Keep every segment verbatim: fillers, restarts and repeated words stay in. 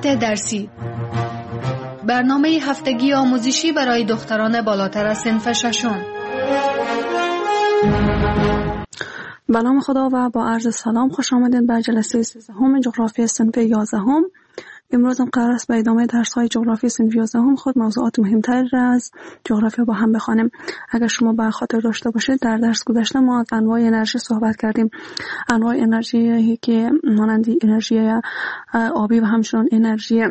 درسی، برنامه هفتگی آموزشی برای دختران بالاتر از صنف ششم. به نام خدا و با عرض سلام خوش آمدید به جلسه سیزدهم جغرافی صنف یازدهم. امروز هم قرار است به ادامه درس‌های جغرافی صنف یازدهم خود موضوعات مهمتر از جغرافیا با هم بخوانیم. اگر شما به خاطر داشته باشید در درس گذشته ما از انواع انرژی صحبت کردیم. انواع انرژی که مانند انرژی آبی و همچنین انرژی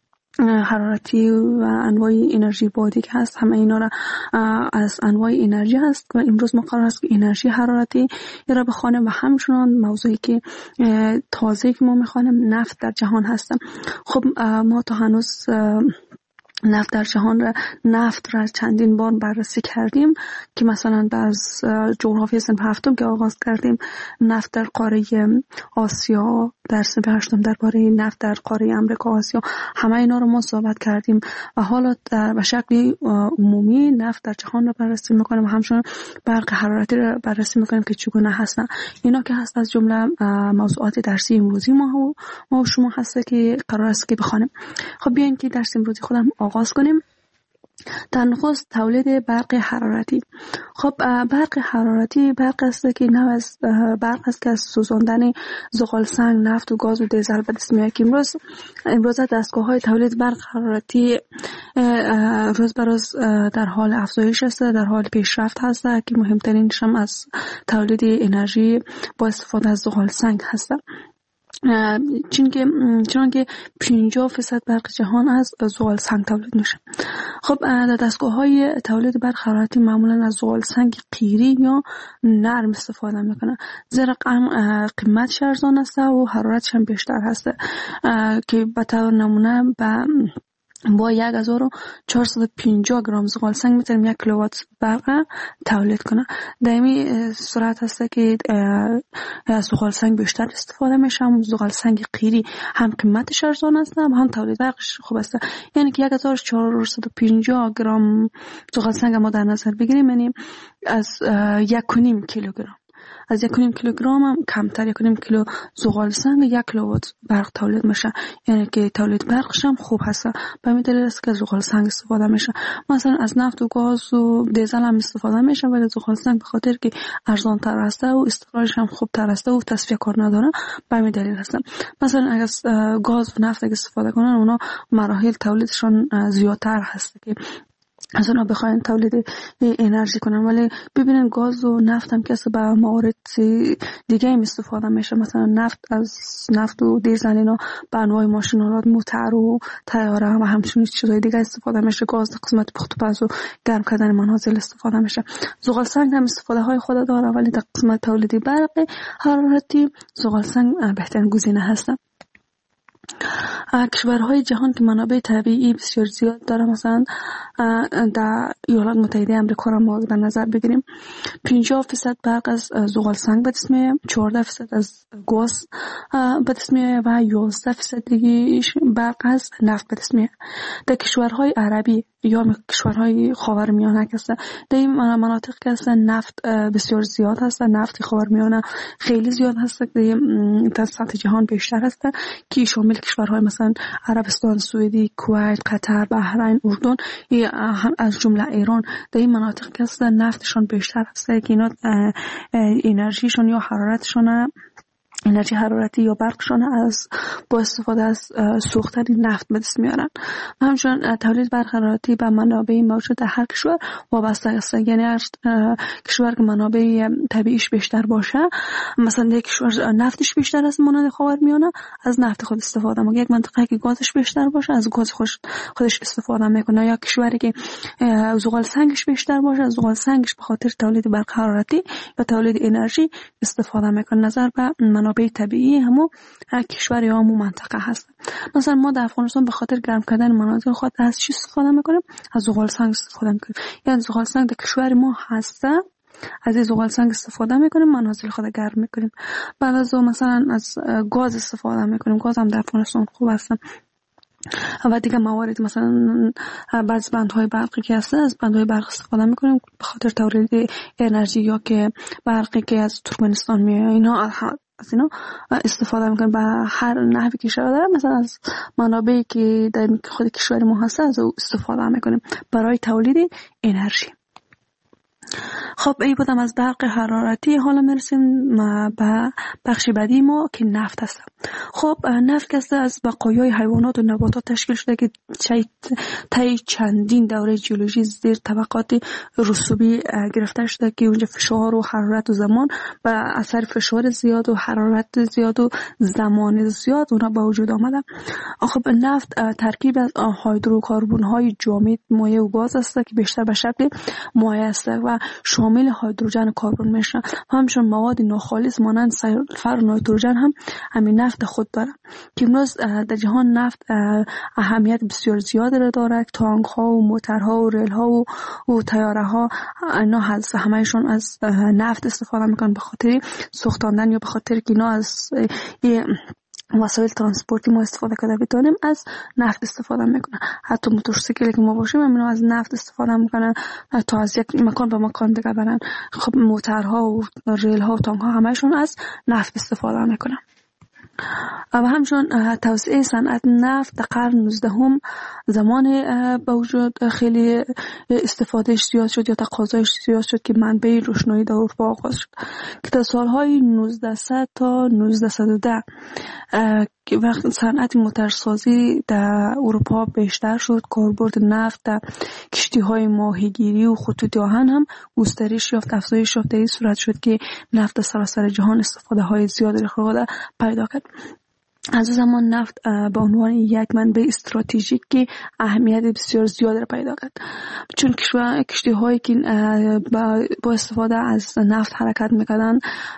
حرارتی و انواع انرژی بادی که هست، همه اینا را از انواع انرژی هست و امروز ما قرار است که انرژی حرارتی را بخوانیم و همچنان موضوعی که تازه که ما میخوانیم نفت در جهان هست. خب ما تا هنوز نفت در جهان را نفت را چندین بار بررسی کردیم که مثلا در جغرافی صنف هفتم که آغاز کردیم نفت در قاره آسیا، در صنف هشتم درباره نفت در قاره امریکا آسیا، همه اینا رو ما صحبت کردیم و حالا در به شکل عمومی نفت در جهان را بررسی میکنیم و همچنین برق حرارتی را بررسی میکنیم که چگونه هستن. اینا که هست از جمله موضوعات درسی امروزی ما ما و شما هست که قرار است که بخوانیم. خب بیاین که درس امروزی خودم آغاز کنیم. در نخست تولید برق حرارتی. خب برق حرارتی برق است که نوع از برق است که از سوزاندن زغال سنگ، نفت و گاز و دیزل به دست میاد. امروز امروز دستگاه‌های تولید برق حرارتی روز به روز در حال افزایش است، در حال پیشرفت هست که مهمترینش هم از تولید انرژی با استفاده از زغال سنگ هست. چون که چون که پنجاه درصد برق جهان از زغال سنگ تولید میشه. خب در دستگاه‌های تولید برق حرارتی معمولا از زغال سنگ قیری یا نرم استفاده میکنن، زیرا قیمتش ارزان است و حرارتش هم بیشتر هست که به طور نمونه با با یک هزار و چهارصد و پنجاه گرم زغال سنگ میتونیم یک کیلووات برق تولید کنه. در این صورت هست که زغال سنگ بیشتر استفاده میشه. هم زغال سنگ قیری هم قیمتش ارزان است هم, هم تولید برقش خوب است. یعنی که یک هزار و چهارصد و پنجاه گرم زغال سنگ ما در نظر بگیریم، یعنی از یک و نیم کیلوگرم از یک و نیم کیلوگرم هم کمتر، یک و نیم کیلو زغال سنگ یک کیلووات برق تولید میشه. یعنی که تولید برقش هم خوب هست. به همین دلیل است که زغال سنگ استفاده میشه. مثلا از نفت و گاز و دیزل هم استفاده میشه، ولی زغال سنگ به خاطر که ارزان تر است و استخراجش هم خوب تر است و تصفیه کار نداره، به همین دلیل هست. مثلا اگر گاز و نفت استفاده کنن اونا مراحل تولیدشون زیادتر هست که از اونا بخواین تولید انرژی کنن. ولی ببینن گاز و نفت هم که به موارد دیگه هم استفاده میشه. مثلا نفت از نفت و دیزل اینا به انواع ماشین‌آلات، موتور و طیاره و همچنین چیزای دیگه استفاده میشه. گاز در قسمت پخت و پز و گرم کردن منازل استفاده میشه. زغال سنگ هم استفاده های خود داره، ولی در قسمت تولید برق حرارتی زغال سنگ بهترین گزینه هست. کشورهای جهان که منابع طبیعی بسیار زیاد داره، مثلا در ایالات متحده آمریکا را ما در نظر بگیریم، پنجاه درصد برق از زغال سنگ به دست میاد، چهارده درصد از گاز به دست میاد و یازده درصد دیگه برق از نفت به دست میاد. در کشورهای عربی یا کشورهای خاورمیانه هستن، در این مناطق که هستن نفت بسیار زیاد هست. نفت خاورمیانه خیلی زیاد هست، در سطح جهان بیشتر هست که شامل کشورهای مثلا عربستان، سوئدی، کویت، قطر، بحرین، اردن، از جمله ایران. در این مناطق که هستن نفتشون بیشتر هست که اینا انرژیشون یا حرارتشون انرژی حرارتی یا برقشون از با استفاده از سوختن نفت به دست میارن. همچنین تولید برق حرارتی به منابع موجود در هر کشور وابسته است. یعنی هر کشور که منابع طبیعیش بیشتر باشه، مثلا یک کشور نفتش بیشتر است مانند خاورمیانه، از نفت خود استفاده میکنه. یک منطقه که گازش بیشتر باشه از گاز خودش خودش استفاده میکنه. یا کشوری که زغال سنگش بیشتر باشه، از زغال سنگش به خاطر تولید برق حرارتی یا تولید انرژی استفاده میکنه. نظر به منابع طبیعی همو کشور یا همو منطقه هست. مثلا ما در افغانستان به خاطر گرم کردن مناطق خود از چی استفاده میکنیم؟ از زغال سنگ استفاده میکنیم. یعنی زغال سنگ در کشور ما هست، از این زغال سنگ استفاده میکنیم، منازل خود گرم میکنیم. بعد از اون مثلا از گاز استفاده میکنیم. گاز هم در افغانستان خوب هست. و دیگه موارد مثلا بعض بندهای برقی که هست، از بندهای برق استفاده میکنیم به خاطر تولید انرژی، یا که برقی که از ترکمنستان میاد. اینا از اینا استفاده میکنن به هر نحوی که شده داره. مثلا از منابعی که در خود کشور ما هست از او استفاده میکنیم برای تولید انرژی. خب این بودم از برق حرارتی. حالا میرسیم به بخش بعدی ما که نفت هست. خب نفت که از بقایای حیوانات و نباتات تشکیل شده که طی چندین دوره ژئولوژی زیر طبقات رسوبی گرفته شده که اونجا فشار و حرارت و زمان به اثر فشار زیاد و حرارت زیاد و زمان زیاد اونها به وجود آمده. خب نفت ترکیب از هیدروکربن های جامد، مایع و گاز است که بیشتر به شکل مایع است و شامل هیدروژن و کربن میشه. همچنین مواد ناخالص مانند سلفر و نیتروژن هم همین نفت خود داره که امروز در جهان نفت اهمیت بسیار زیادی را داره. تانک ها و موترها و ریل ها و, و تیاره ها اینا هست همهشون از نفت استفاده میکنن به خاطر سوختاندن یا به خاطر که اینا از وسایل ترانسپورتی ما استفاده کرده بتونیم از نفت استفاده میکنن. حتی موتورسیکلی که ما باشیم اینا از نفت استفاده میکنن تا از یک مکان به مکان دیگه برن. خب موترها و ریل ها و تانک ها همهشون از نفت استفاده میکنن. و همچنین توسعه صنعت نفت در قرن نوزدهم زمان به وجود خیلی استفادهش زیاد شد یا تقاضایش زیاد شد که منبع روشنایی در اروپا آغاز شد که در سالهای نوزده تا نوزده و ده که وقت صنعت موتورسازی در اروپا بیشتر شد، کاربرد نفت در کشتی‌های ماهیگیری و خطوط آهن هم گسترش یافت، افزایش یافت. در این صورت شد که نفت در سراسر جهان استفاده های زیادی را پیدا کرد. از زمان نفت به عنوان یک منبع استراتژیک که اهمیت بسیار زیاد را پیدا کرد، چون کشتی هایی که با استفاده از نفت حرکت میکردن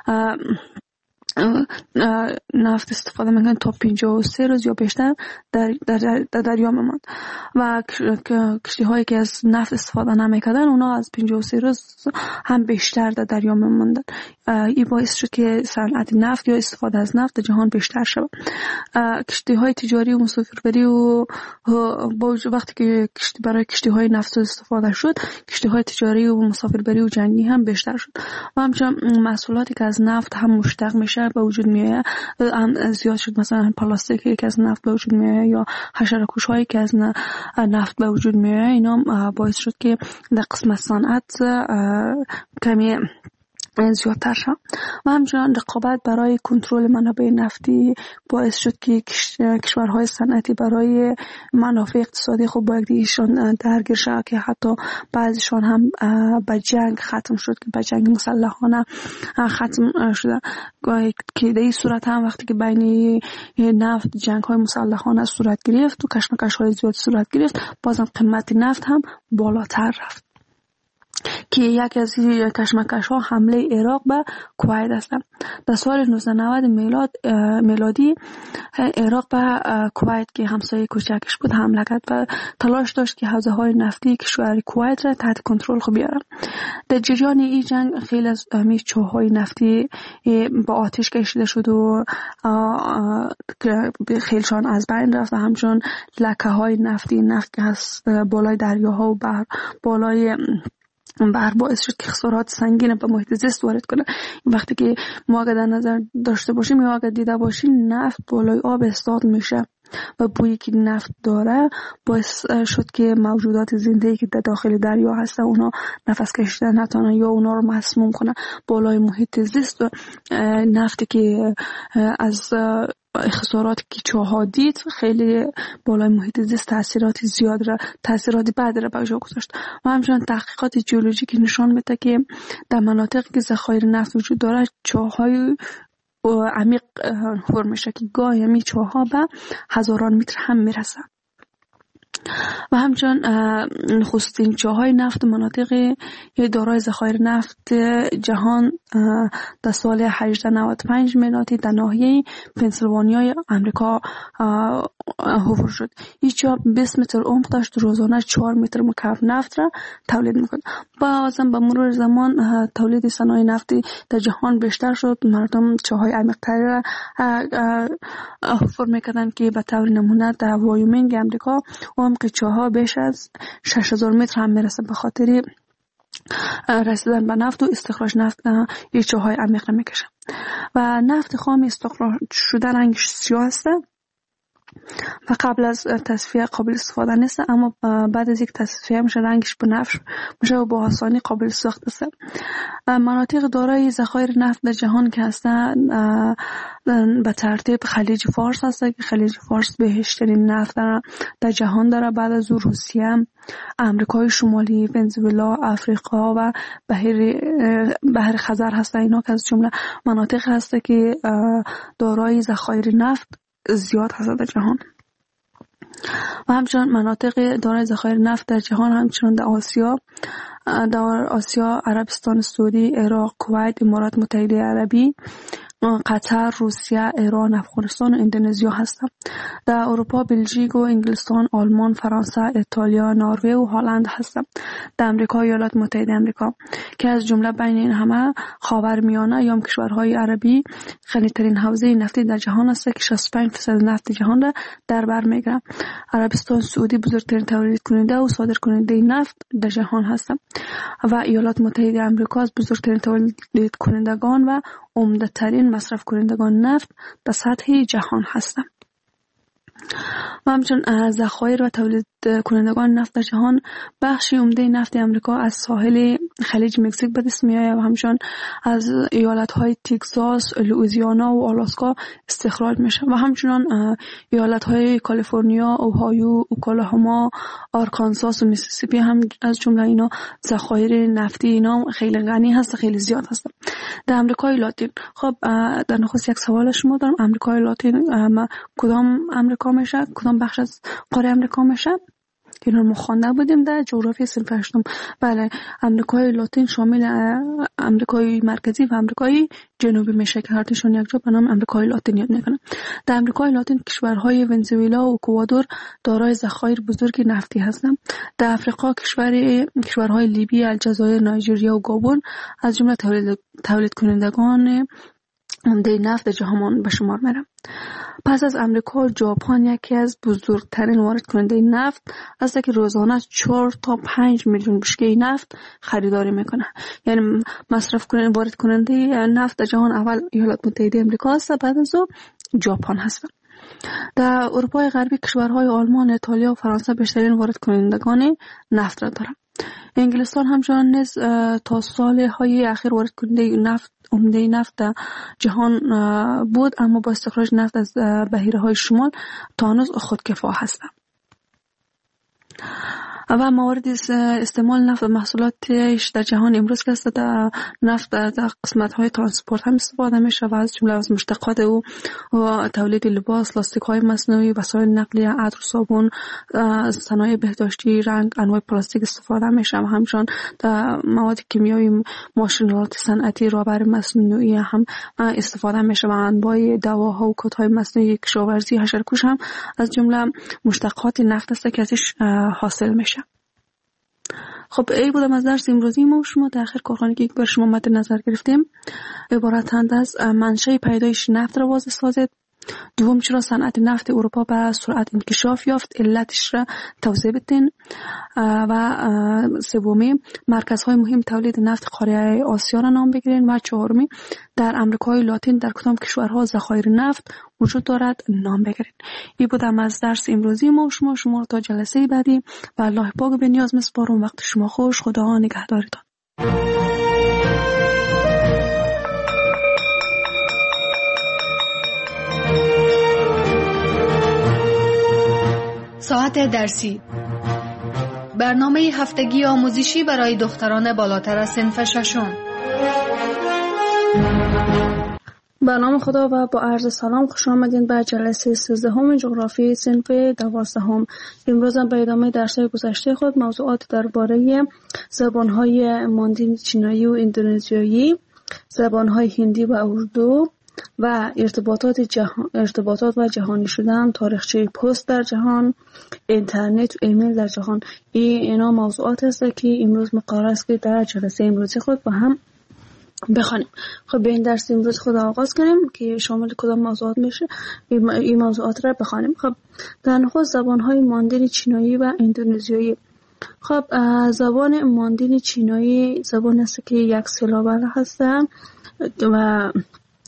نفت استفاده میکنن تا پنجاه و سه روز یا بیشتر در در در دریا میموند و کشتی هایی که از نفت استفاده نمیکردن اونا از پنجاه و سه روز هم بیشتر در دریا میموندن. این باعث شد که صنعت نفت یا استفاده از نفت در جهان بیشتر شد. کشتی های تجاری و مسافربری و با وقتی که کشتی برای کشتی های نفت استفاده شد، کشتی های تجاری و مسافربری و جنگی هم بیشتر شد و همچنین محصولاتی که از نفت هم مشتق میشه به وجود میاد هم زیاد شد. مثلا پلاستیکی که از نفت به وجود میاد یا حشره‌کش هایی که از نفت به وجود میاد، اینا باعث شد که در قسمت صنعت کمی زیادتر شد و همچنان رقابت برای کنترل منابع نفتی باعث شد که کشورهای صنعتی برای منافع اقتصادی خود با یکدیگرشان درگیر شد که حتی بعضیشان هم به جنگ ختم شد که به جنگ مسلحانه ختم شده که در این صورت هم وقتی که بین نفت جنگ های مسلحانه صورت گرفت و کشمکش های زیاد صورت گرفت، بازم قیمت نفت هم بالاتر رفت که یکی از کشمکش ها حمله عراق به کویت است. در سال نوزده نود میلاد میلادی عراق به کویت که همسایه کوچکش بود حمله کرد و تلاش داشت که حوزه های نفتی کشور کویت را تحت کنترل خود بیاره. در جریان این جنگ خیلی از همین چاه‌های نفتی با آتش کشیده شد و خیلیشان از بین رفت و همچنین لکه های نفتی نفت که هست بالای دریاها و بحر بالای بر باعث شد که خسارات سنگین به محیط زیست وارد کنه. وقتی که ما اگر در نظر داشته باشیم یا اگر دیده باشیم نفت بالای آب استاد میشه و بویی که نفت داره باعث شد که موجودات زنده که در داخل دریا هستن اونا نفس کشیدن نتونن یا اونا رو مسموم کنه. بالای محیط زیست و نفتی که از خسارات که چاها دید خیلی بالای محیط زیست تاثیرات زیاد را تاثیرات بد را به جا گذاشت و همچنین تحقیقات ژئولوژیکی نشان میده که در مناطقی که ذخایر نفت وجود داره چاهای عمیق فرم میشه که گاهی می چاها به هزاران متر هم میرسن و همچنین نخستین چاهای نفت مناطق دارای ذخایر نفت جهان در سال هجده نود و پنج میلادی در ناحیه پنسیلوانیای آمریکا حفر شد. این چاه بیست متر عمق داشت، روزانه چهار متر مکعب نفت را تولید میکرد. بازم به مرور زمان تولید صنایع نفتی در جهان بیشتر شد. مردم چاهای عمیق‌تری را حفر میکردن که به طور نمونه در وایومینگ آمریکا عمق چاها بیش از شش هزار متر هم میرسه. به خاطر رسیدن به نفت و استخراج نفت یک چاهای عمیق میکشه. و نفت خام استخراج شده رنگش سیاه است و قبل از تصفیه قابل استفاده نیست، اما بعد از یک تصفیه میشه رنگش بنفش میشه و با آسانی قابل ساخت است. مناطق دارای ذخایر نفت در جهان که هستند به ترتیب خلیج فارس هست که خلیج فارس بهشترین نفت در جهان داره، بعد از روسیه، امریکای شمالی، ونزوئلا، افریقا و بحر بحر خزر هست. اینا که از جمله مناطق هست که دارای ذخایر نفت زیاد هست در جهان. و همچنان مناطق دارای ذخایر نفت در جهان همچنان در آسیا در آسیا عربستان سعودی، عراق، کویت، امارات متحده عربی، قطر، روسیه، ایران، افغانستان و اندونزیا هستند. در اروپا بلژیک و انگلستان، آلمان، فرانسه، ایتالیا، نروژ و هلند هستند. در امریکا ایالات متحده آمریکا که از جمله بین این همه خاورمیانه یا کشورهای عربی غنی‌ترین حوزه نفتی در جهان است که شصت و پنج درصد نفت جهان را در بر می‌گیرد. عربستان سعودی بزرگترین تولید کننده و صادر کننده نفت در جهان هستند و ایالات متحده آمریکا از بزرگترین تولید کنندگان و عمده ترین مصرف کنندگان نفت در سطح جهان هستند. و همچنین ذخایر و تولید کنندگان نفت در جهان بخشی عمده نفت آمریکا از ساحل خلیج مکزیک به دست می‌آید و همچنین از ایالت‌های تگزاس، لوئیزیانا و آلاسکا استخراج میشه و همچنین ایالت‌های کالیفرنیا، اوهایو، اوکلاهوما، آرکانساس و میسیسیپی هم از جمله اینا ذخایر نفتی اینا خیلی غنی هست، خیلی زیاد هست. در آمریکای لاتین، خب در نخست یک سوال شما دارم، آمریکای لاتین کدام آمریکا میشه؟ کدام بخش از قاره آمریکا میشه؟ که اینا ما خوانده بودیم در جغرافی صنف هشتم. بله، آمریکای لاتین شامل آمریکای مرکزی و آمریکای جنوبی میشه که هر دوشون یک جا به نام آمریکای لاتین یاد میکنن. در آمریکای لاتین کشورهای ونزوئلا و اکوادور دارای ذخایر بزرگ نفتی هستند. در آفریقا کشور کشورهای لیبی، الجزایر، نایجریا و گابون از جمله تولید تولید کنندگان عمده نفت جهان به شمار میرن. پس از امریکا، ژاپن یکی از بزرگترین وارد کننده نفت است که روزانه چهار تا پنج میلیون بشکه نفت خریداری میکنه. یعنی مصرف کننده وارد کننده نفت در جهان اول ایالات متحده آمریکا است، بعد از او ژاپن هست. در اروپای غربی کشورهای آلمان، ایتالیا و فرانسه بیشترین وارد کنندگان نفت را دارند. انگلستان همچنان نیز تا سالهای اخیر وارد کننده نفت عمده نفت جهان بود، اما با استخراج نفت از بحیره‌های شمال تا هنوز خودکفا هستند. و موارد استعمال نفت و محصولاتش در جهان امروز که در نفت در قسمت‌های ترانسپورت هم استفاده میشه و از جمله از مشتقات او و تولید لباس، لاستیک‌های مصنوعی، وسایل نقلیه، عطر، صابون، صنایع بهداشتی، رنگ، انواع پلاستیک استفاده میشه و همچنین در مواد کیمیایی، ماشین‌آلات صنعتی، رابر مصنوعی هم استفاده میشه و انواع دواها و کودهای مصنوعی، کشاورزی، حشره‌کش هم از جمله مشتقات نفت است که ازش حاصل میشه. خب ای بودم از درس امروزی ما و شما در آخر کارخانه‌ای که بر شما مد نظر گرفتیم عبارتند از منشأ پیدایش نفت را واضح سازید. دوم، چرا صنعت نفت اروپا به سرعت انکشاف یافت، علتش را توضیح بدین. و سومی، مرکزهای مهم تولید نفت قاره آسیا را نام بگیرین. و چهارمی، در امریکای لاتین در کدام کشورها ذخایر نفت وجود دارد نام بگیرین. این بودم از درس امروزی ما و شما. شما رو تا جلسه بعدی و الله پاک به نیاز میسپارم. وقت شما خوش. خدا نگهدارتان. ساعت درسی، برنامه هفتگی آموزشی برای دختران بالاتر از صنف ششم. به نام خدا و با عرض سلام خوش آمدین به جلسه سیزدهم جغرافی صنف دوازدهم. امروز هم به ادامه درس‌های گذشته خود موضوعات درباره زبان‌های ماندین چینایی و اندونزیایی، زبان‌های هندی و اردو و ارتباطات جهان، ارتباطات و جهانی شدن، تاریخچه پست در جهان، اینترنت و ایمیل در جهان. این اینا موضوعات است که امروز مقرر است که در جلسه امروزی خود با هم بخوانیم. خب به این درس امروز خود آغاز کنیم که شامل کدام موضوعات میشه. این موضوعات را بخوانیم. خب در نخست زبان‌های ماندین چینایی و اندونزیایی. خب زبان ماندین چینایی زبان است که یک سیلابه هست و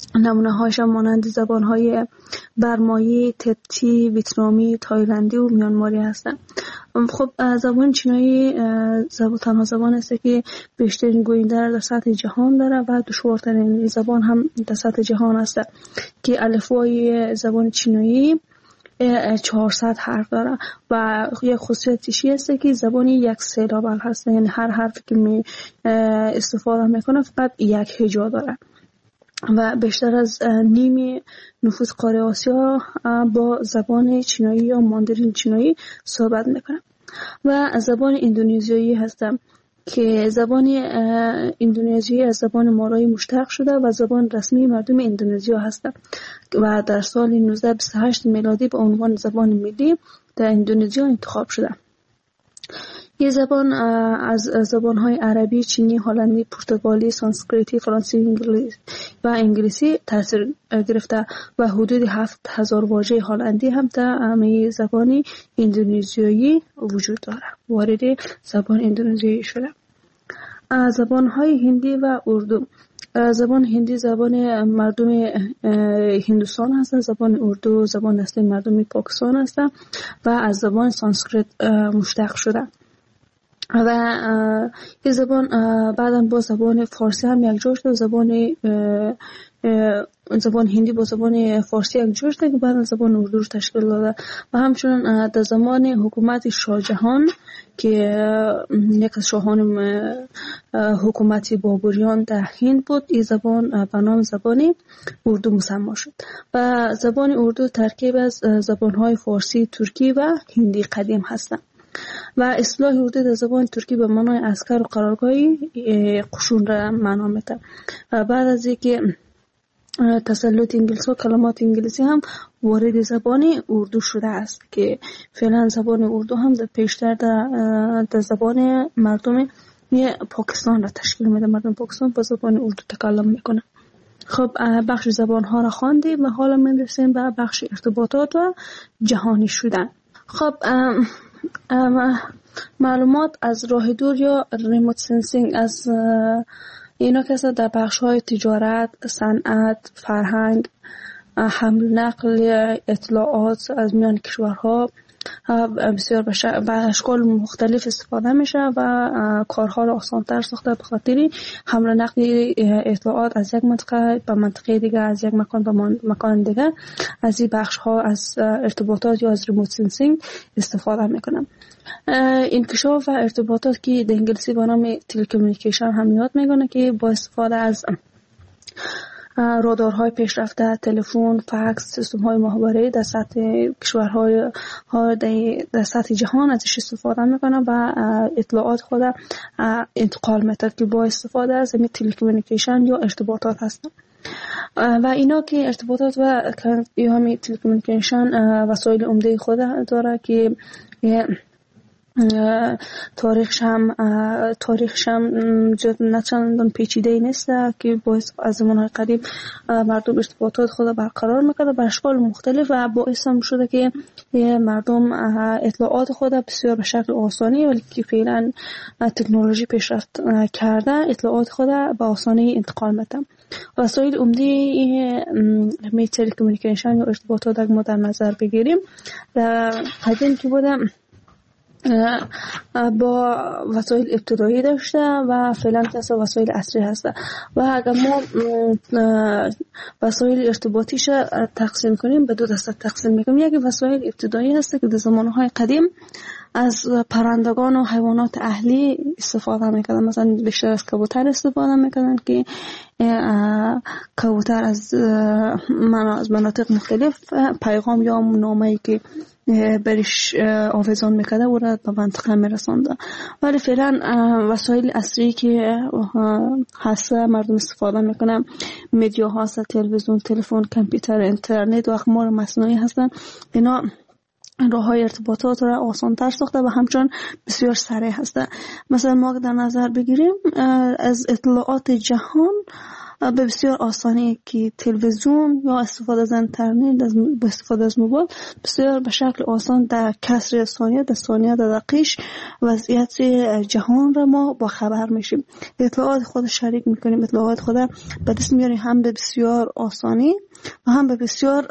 نمونه هایش مانند زبان های برمایی، تبتی، ویتنامی، تایلندی و میانماری هستند. خب زبان چینایی زبان تنها زبان است که بیشترین گوینده در سطح جهان داره و دشوارترین زبان هم در سطح جهان است که الفبای زبان چینایی چهارصد حرف داره و یک خصوصیتش است که زبانی یک سیلابل هست، یعنی هر حرفی که می استفاده میکنه فقط یک هجا داره و بیشتر از نیم نفوس قاره آسیا با زبان چینایی یا ماندارین چینایی صحبت میکنه. و زبان اندونزیایی هستم که زبان اندونزیایی از زبان مالایی مشتق شده و زبان رسمی مردم اندونزیا هست و در سال نوزده بیست و هشت میلادی به عنوان زبان ملی در اندونزیا انتخاب شده. این زبان از زبان‌های عربی، چینی، هلندی، پرتغالی، سانسکریتی، فرانسوی انگلیسی و انگلیسی تاثیر گرفته و حدود هفت هزار واژه هلندی هم در همه زبان اندونزیایی وجود داره. وارد زبان اندونزیایی شده. زبان‌های هندی و اردو. زبان هندی زبان مردم هندوستان هست، زبان اردو زبان اصلی مردم پاکستان هست و از زبان سانسکریت مشتق شده. و این زبان بعدا با زبان فارسی هم یک جور شده. زبان زبان هندی با زبان فارسی یک جور شده که بعدا زبان اردو رو تشکیل داده و همچنین در زمان حکومت شاه جهان که یک از شاهان حکومت بابریان در هند بود، این زبان به نام زبان اردو مسمی شد و زبان اردو ترکیب از زبان‌های فارسی، ترکی و هندی قدیم هستند. و اصطلاح اردو در زبان ترکی به معنای عسکر و قرارگاهی قشون را معنا میده و بعد از اینکه تسلط انگلیس و کلمات انگلیسی هم وارد زبان اردو شده است که فعلا زبان اردو هم در پیشتر در, در زبان مردم پاکستان را تشکیل میده. مردم پاکستان با زبان اردو تکلم میکنه. خب بخش زبان ها را خواندیم و حالا میرسیم به بخش ارتباطات و جهانی شدن. خب معلومات از راه دور یا ریموت سنسینگ از اینا که در بخش های تجارت، صنعت، فرهنگ، حمل نقل اطلاعات از میان کشورها بسیار به اشکال مختلف استفاده میشه و کارها را آسان‌تر ساخته به خاطر حمل نقل اطلاعات از یک منطقه به منطقه دیگه، از یک مکان به مکان دیگه. از این بخش ها از ارتباطات یا از ریموت سنسینگ استفاده میکنم. انکشاف و ارتباطات که در انگلیسی به نام تلکومونیکیشن هم یاد میکنه که با استفاده از رادارهای پیشرفته، تلفن، فکس، سیستم‌های مخابره‌ای در سطح کشورهای در سطح جهان ازش استفاده میکنه و اطلاعات خود انتقال میده که با استفاده از این تلکومونیکیشن یا ارتباطات هستن. و اینا که ارتباطات و یا همین تلکومونیکیشن وسایل عمده خود داره که تاریخش هم تاریخش هم نه چندان پیچیده نیست که باعث از زمانهای قدیم مردم ارتباطات خود برقرار میکنه به اشکال مختلف و باعث هم شده که مردم اطلاعات خود بسیار به شکل آسانی ولی که فعلا تکنولوژی پیشرفت کرده اطلاعات خود به آسانی انتقال میده. وسایل عمده می تلکومونیکیشن یا ارتباطات اگر ما در نظر بگیریم قدیم که بوده با وسایل ابتدایی داشته و فعلا کسا وسایل اصلی هسته و اگر ما وسایل ارتباطیش تقسیم کنیم به دو دسته تقسیم میکنیم. یکی وسایل ابتدایی هسته که در زمانهای قدیم از پرندگان و حیوانات اهلی استفاده میکردن، مثلا بیشتر از کبوتر استفاده میکردن که کبوتر از مناطق مختلف پیغام یا نامه‌ای که برش آویزان میکرده او را به منطقه میرسانده. ولی فعلا وسایل اصلی که هست مردم استفاده میکنن مدیا هست، تلویزیون، تلفن، کامپیوتر، اینترنت و اقمار مصنوعی هستن. اینا راه های ارتباطات را آسان تر ساخته و همچنان بسیار سریع هسته. مثلا ما در نظر بگیریم از اطلاعات جهان به بسیار آسانی که تلویزیون یا استفاده از اینترنت با استفاده از موبایل بسیار به شکل آسان در کسر ثانیه در ثانیه در دقیقه وضعیت جهان را ما با خبر میشیم، اطلاعات خود شریک میکنیم، اطلاعات خود به دست میاریم، هم به بسیار آسانی و هم به بسیار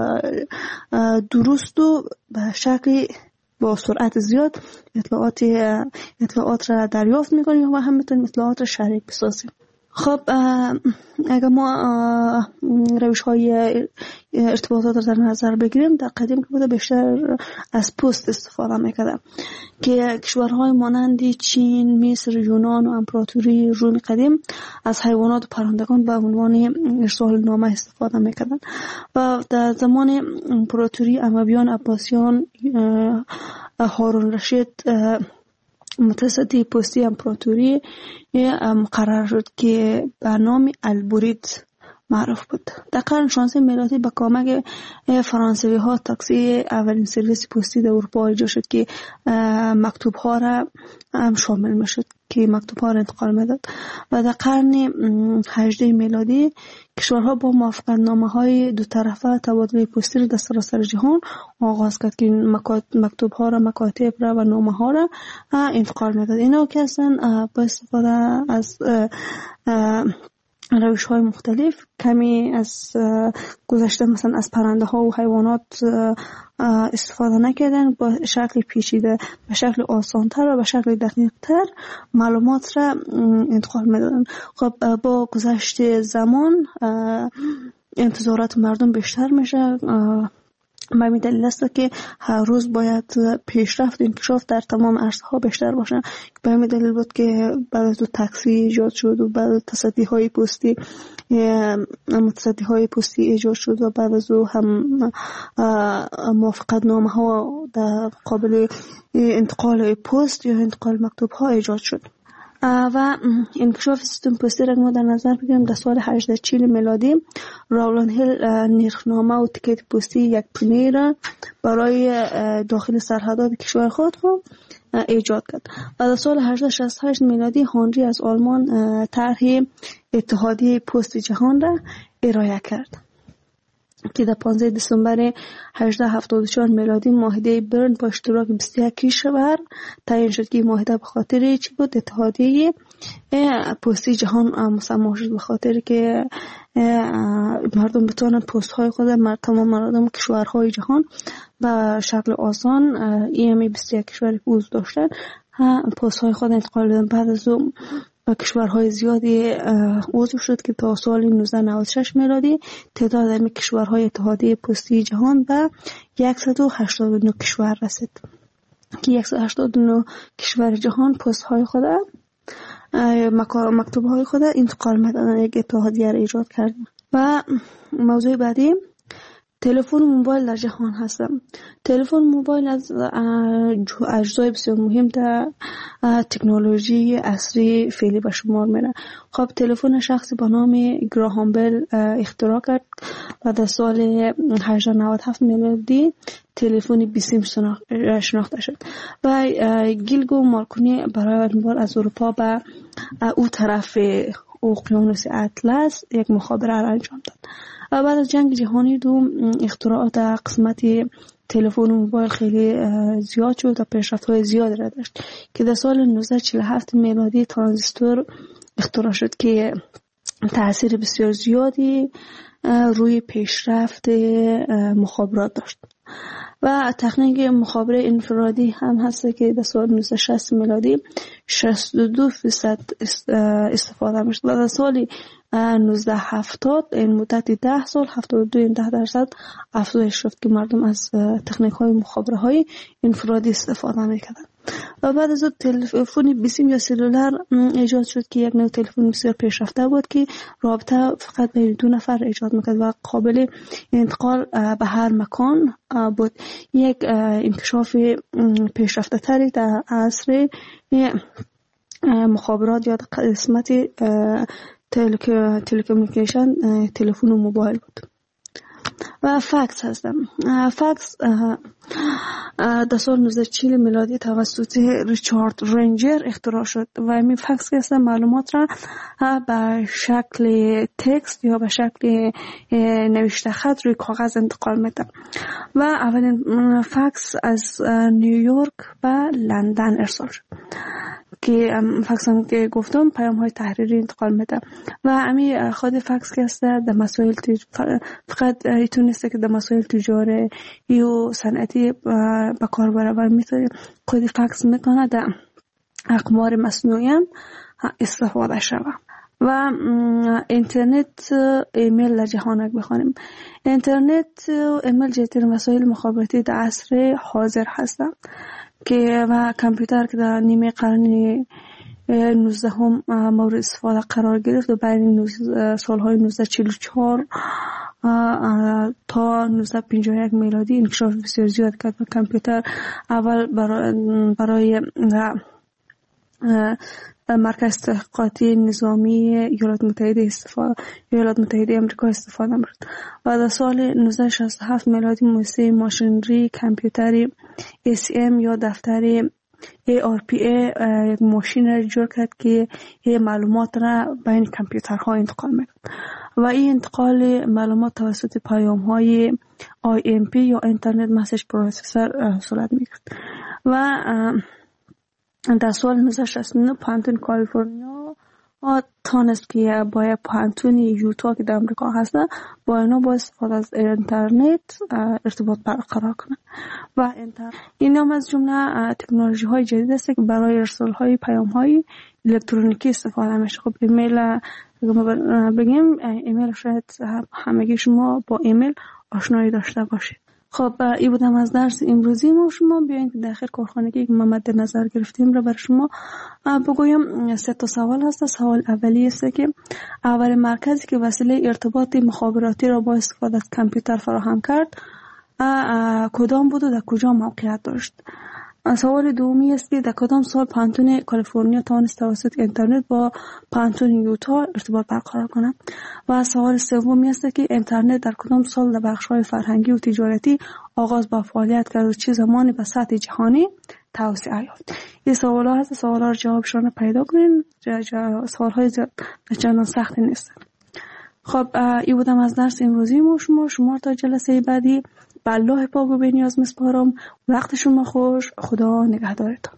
درست و به شکل با سرعت زیاد اطلاعات اطلاعات را دریافت میکنیم و هم میتونیم اطلاعات را شریک بسازیم. خب اگر ما روش های ارتباطات را در نظر بگیریم، در قدیم که بوده بیشتر از پست استفاده میکردن که کشورهای مانند چین، مصر، یونان و امپراتوری روم قدیم از حیوانات و پرندگان به عنوان ارسال نامه استفاده میکردن و در زمان امپراتوری امویان، عباسیان، هارون رشید متصدی پستی امپراتوری مقرر شد که به نام البرید معروف بود. در قرن شانزدهم میلادی با کمک فرانسوی ها تاکسی اولین سرویس پستی در اروپا ایجاد شد که مکتوب ها را هم شامل می شد که مکتوب ها را انتقال می داد و در قرن هجدهم میلادی کشورها با موافقت نامه های دو طرفه تبادل پستی را در سراسر جهان آغاز کرد که مکتوب ها را، مکاتب را و نامه ها را انتقال می داد. اینا که اصلا با استفاده از روش های مختلف کمی از گذشته مثلا از پرنده ها و حیوانات استفاده نکردن، با شکل پیچیده، به شکل آسانتر و به شکل دقیق تر معلومات را انتقال میدادن. خب با گذشت زمان انتظارات مردم بیشتر میشه، به این دلیل است که هر روز باید پیشرفت و انکشاف در تمام عرصه ها بیشتر باشه. به این دلیل بود که بعد از تصدی ایجاد شد و بعد از تصدی های پستی متصدی های پستی ایجاد شد و بعد از او هم موافقت نامه ها در قابل انتقال پست یا انتقال مکتوب ها ایجاد شد و انکشاف سیستم پستی را ما در نظر بگیریم. در سال هجده چهل میلادی راولان هیل نرخنامه و تیکت پستی یک پنی را برای داخل سرحدات کشور خود ایجاد کرد و در سال هجده شصت و هشت میلادی هنری از آلمان طرح اتحادیه پست جهان را ارائه کرد که در پانزده دسامبر هجده هفتاد و چهار میلادی معاهده برن با اشتراک بیست و یک کشور تعیین شد که معاهده به خاطر چی بود؟ اتحادیه پستی جهان مسمى شد، به خاطر که مردم بتوانند پست های خود در تمام مردم کشورهای جهان به شکل آسان ایمی بیست و یک کشور که عضو داشتن پست های خود انتقال بدن. بعد از اون کشورهای زیادی عضو شد که تا سال نوزده نود و شش میلادی تعداد این کشورهای اتحادیه پستی جهان به صد و هشتاد و نه کشور رسید که صد و هشتاد و نه کشور جهان پست های خود مکتوب های خود انتقال میدادن، یک اتحادیه را ایجاد کردن. و موضوع بعدی تلفن موبایل در جهان هستم. تلفن موبایل از اجزای بسیار مهم در تکنولوژی عصری فعلی به شمار میره. خب تلفن شخصی با نام گراهام بل اختراع کرد و در سال هجده نود و هفت میلادی تلفن بیسیم شناخته شد و گیلگو مارکونی برای اولین بار از اروپا به او طرف اقیانوس اطلس یک مخابره را انجام داد. و بعد از جنگ جهانی دوم اختراعات قسمت تلفن و موبایل خیلی زیاد شد و پیشرفت‌های زیاد را داشت که در سال نوزده چهل و هفت میلادی ترانزیستور اختراع شد که تأثیر بسیار زیادی روی پیشرفت مخابرات داشت. و تکنیک مخابره انفرادی هم هست که در سال نوزده شصت میلادی شصت و دو درصد استفاده میشد و در سال نوزده هفتاد این مدت ده سال هفتاد و دو درصد افزایش یافت که مردم از تکنیک های مخابره های انفرادی استفاده میکردن. و بعد از تلفن بیسیم یا سلولر ایجاد شد که یک نوع تلفن بسیار پیشرفته بود که رابطه فقط بین دو نفر ایجاد میکرد و قابل انتقال به هر مکان بود. یک انکشاف پیشرفته تری در عصر مخابرات یا قسمت تلکومونیکیشن تلفن و موبایل بود. و فکس هستم. فکس در سال نوزده چهل میلادی توسط ریچارد رنجر اختراع شد و این فکس که معلومات را به شکل تکست یا به شکل نوشته خط روی کاغذ انتقال میده و اولین فکس از نیویورک به لندن ارسال شد که فکس هم که گفتم پیام های تحریری انتقال میده و امی خود فکس که است در مسائل تج... فقط ایتونسته که در مسائل تجاری یا صنعتی به کار بره و میتونه خود فکس میتونه در اخبار مصنوعی هم استفاده شود. و اینترنت ایمیل در جهانک بخوانیم. اینترنت ایمیل جدیترین وسایل مخابراتی در عصر حاضر هستند که و کامپیوتر که در نیمه قرن نوزدهم مورد استفاده قرار گرفت و بین سالهای نوزده چهل و چهار تا نوزده پنجاه و یک میلادی انکشاف بسیار زیاد کرد و کامپیوتر اول برای, برای مرکز تحقیقاتی نظامی ایالات متحده استفاده ایالات متحده آمریکا استفاده می‌شد و در سال نوزده شصت و هفت میلادی مؤسسه ماشینری کامپیوتری ای سی ام یا دفتر ای آر پی ای یک ماشین را جور کرد که این معلومات را بین کامپیوترها انتقال می‌کرد و این انتقال معلومات توسط پیام‌های آی ام پی یا اینترنت مسیج پروسسور صورت می‌گرفت و در سال نوزده شصت و نه پانتون کالیفرنیا تانست که با پانتون یوتا که در امریکا هست با اینا با استفاده از اینترنت ارتباط برقرار کنه و این هم از جمله تکنولوژی های جدید است که برای ارسال های پیام های الکترونیکی استفاده میشه. خب ایمیل بگیم ایمیل شاید همگی شما با ایمیل آشنایی داشته باشید. خب این بودم از درس امروزی ما. شما بیاین که داخل کارخانگی که ما مد نظر گرفتیم را بر شما بگویم. سه تا سوال هست. سوال اولی است که اول مرکزی که وسیله ارتباط مخابراتی را با استفاده از کامپیوتر فراهم کرد کدام بود و در کجا موقعیت داشت؟ سوال دومی است که در کدام سال پانتون کالیفرنیا توانست توسط اینترنت با پانتون یوتا ارتباط برقرار کنند؟ و سوال سومی است که اینترنت در کدام سال در بخش‌های فرهنگی و تجارتی آغاز با فعالیت کرد و چه زمانی به سطح جهانی توسعه یافت؟ این سوال‌ها هست. سوال‌ها رو جوابشون پیدا کنین. سوال‌های چندان سختی نیست. خب این بودم از درس امروزی ما. شما شما تا جلسه بعدی به الله پاک و بی‌نیاز میسپارم. وقت شما خوش. خدا نگهدارتان.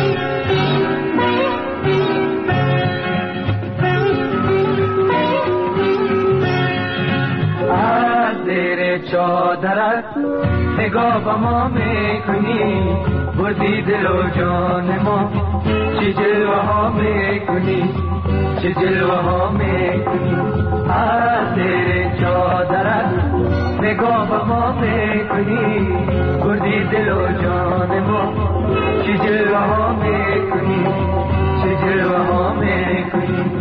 از زیر چادرت نگاه با ما میکنی، بردی دل و جان ما، چه جلوه ها میکنی، چه جلوه ها میکنی. از زیر چادرت نگاه با ما میکنی، بردی دل و جان ما، چه جلوه ها میکنی، چه جلوه ها میکنی.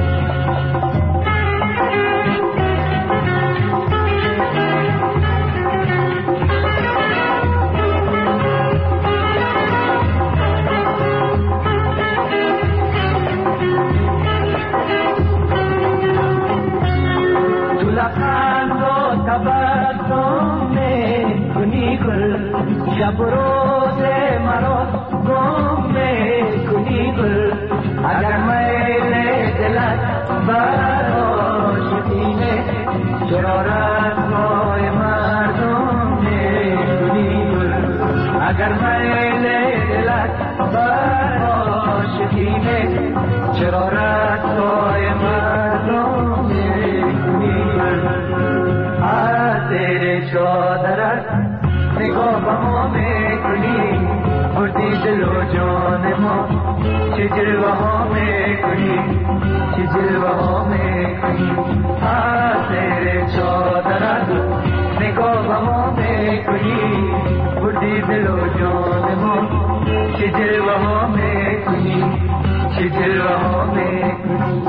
شب روز مرا گم میکنی گل، اگر میل دلت برا شدینه چرا رسوای مردم میکنی گل، اگر میل دلت برا شدینه چرا رسوای مردم میکنی گل. از زیر چادرت نگاه با ما میکنی، بردی دل و جان ما، چه جلوه ها میکنی، چه جلوه ها میکنی. از زیر چادرت نگاه با ما میکنی، بردی دل و جان ما، چه جلوه ها میکنی، چه جلوه ها میکنی.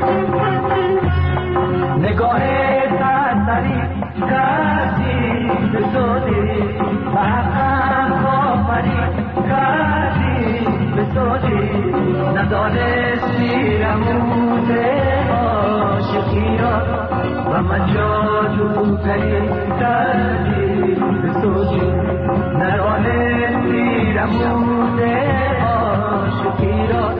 نگاه سرسری کردی رموز عاشقی را و من جادوگری کردی بسوزی نرانستی رموز عاشقی را